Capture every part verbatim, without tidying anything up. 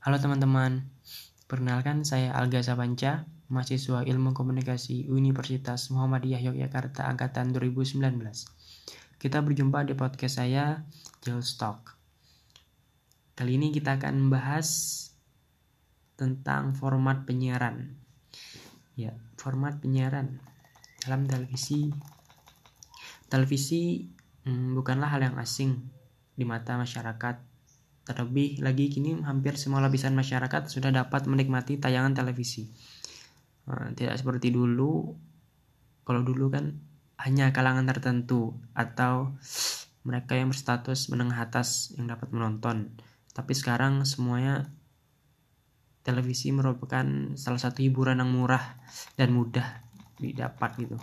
Halo teman-teman, perkenalkan saya Alga Sapanca, mahasiswa Ilmu Komunikasi Universitas Muhammadiyah Yogyakarta angkatan dua ribu sembilan belas. Kita berjumpa di podcast saya, Jules Talk. Kali ini kita akan membahas tentang format penyiaran. Ya, format penyiaran dalam televisi. Televisi hmm, bukanlah hal yang asing di mata masyarakat. Terlebih lagi kini hampir semua lapisan masyarakat sudah dapat menikmati tayangan televisi. Nah, tidak seperti dulu. Kalau dulu kan hanya kalangan tertentu atau mereka yang berstatus menengah atas yang dapat menonton. Tapi sekarang semuanya televisi merupakan salah satu hiburan yang murah dan mudah didapat gitu.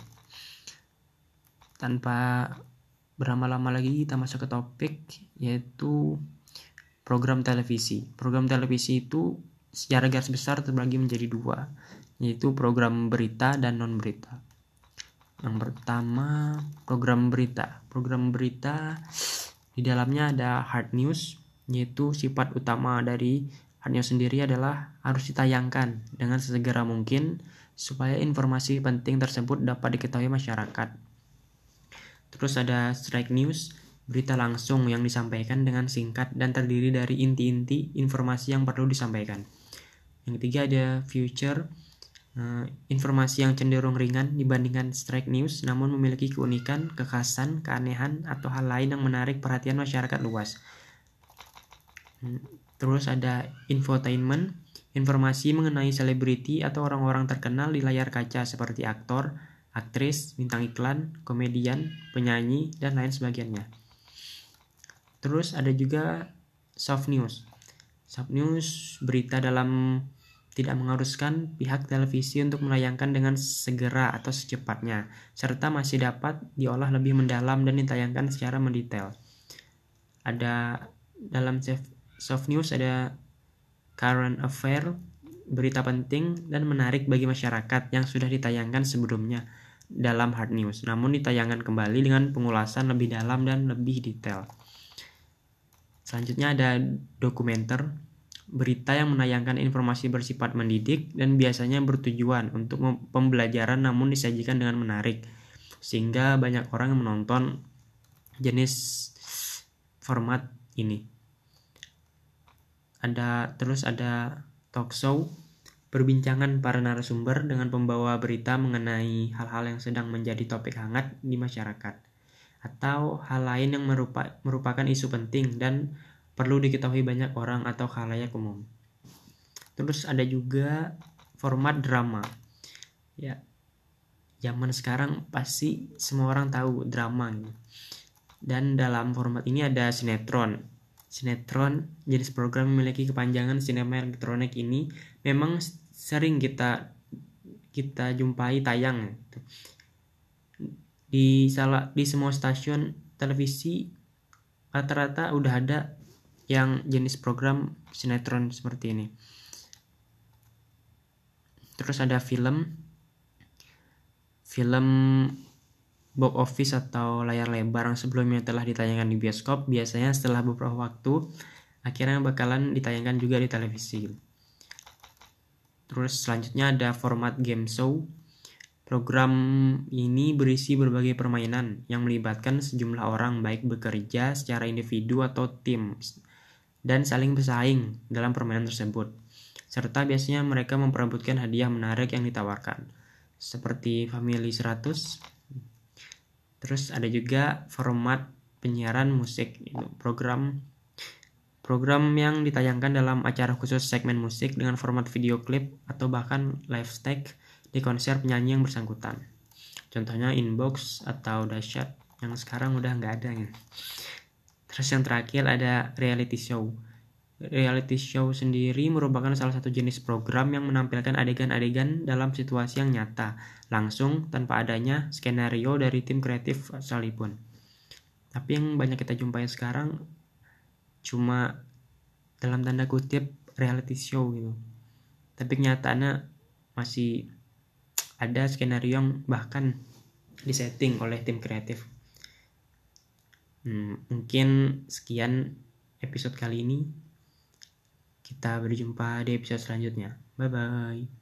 Tanpa berlama-lama lagi kita masuk ke topik, yaitu program televisi. Program televisi itu secara garis besar terbagi menjadi dua, yaitu program berita dan non berita. Yang pertama, program berita. Program berita di dalamnya ada hard news, yaitu sifat utama dari hard news sendiri adalah harus ditayangkan dengan sesegera mungkin supaya informasi penting tersebut dapat diketahui masyarakat. Terus ada strike news, berita langsung yang disampaikan dengan singkat dan terdiri dari inti-inti informasi yang perlu disampaikan. Yang ketiga ada future, uh, informasi yang cenderung ringan dibandingkan strike news namun memiliki keunikan, kekhasan, keanehan atau hal lain yang menarik perhatian masyarakat luas. Terus ada infotainment, informasi mengenai selebriti atau orang-orang terkenal di layar kaca seperti aktor, aktris, bintang iklan, komedian, penyanyi, dan lain sebagainya. Terus ada juga soft news. Soft news, berita dalam tidak mengharuskan pihak televisi untuk menayangkan dengan segera atau secepatnya, serta masih dapat diolah lebih mendalam dan ditayangkan secara mendetail. Ada dalam soft news ada current affair, berita penting dan menarik bagi masyarakat yang sudah ditayangkan sebelumnya dalam hard news, namun ditayangkan kembali dengan pengulasan lebih dalam dan lebih detail. Selanjutnya ada dokumenter, berita yang menayangkan informasi bersifat mendidik dan biasanya bertujuan untuk pembelajaran namun disajikan dengan menarik, sehingga banyak orang yang menonton jenis format ini. Ada terus ada talk show, perbincangan para narasumber dengan pembawa berita mengenai hal-hal yang sedang menjadi topik hangat di masyarakat atau hal lain yang merupa, merupakan isu penting dan perlu diketahui banyak orang atau khalayak umum. Terus ada juga format drama. Ya, zaman sekarang pasti semua orang tahu drama gitu. Dan dalam format ini ada sinetron. Sinetron, jenis program memiliki kepanjangan sinema elektronik ini memang sering kita kita jumpai tayang di salah di semua stasiun televisi. Rata-rata udah ada yang jenis program sinetron seperti ini. Terus ada film film box office atau layar lebar yang sebelumnya telah ditayangkan di bioskop, biasanya setelah beberapa waktu akhirnya bakalan ditayangkan juga di televisi. Terus selanjutnya ada format game show. Program ini berisi berbagai permainan yang melibatkan sejumlah orang baik bekerja secara individu atau tim dan saling bersaing dalam permainan tersebut. Serta biasanya mereka memperebutkan hadiah menarik yang ditawarkan, seperti Family seratus. Terus ada juga format penyiaran musik, program program yang ditayangkan dalam acara khusus segmen musik dengan format video klip atau bahkan live stake di konser penyanyi yang bersangkutan. Contohnya Inbox atau Dahsyat yang sekarang udah nggak ada ya. Terus yang terakhir ada reality show. Reality show sendiri merupakan salah satu jenis program yang menampilkan adegan-adegan dalam situasi yang nyata, langsung tanpa adanya skenario dari tim kreatif sekalipun. Tapi yang banyak kita jumpai sekarang cuma dalam tanda kutip reality show gitu. Tapi kenyataannya masih ada skenario yang bahkan disetting oleh tim kreatif. Hmm, mungkin sekian episode kali ini. Kita berjumpa di episode selanjutnya. Bye bye.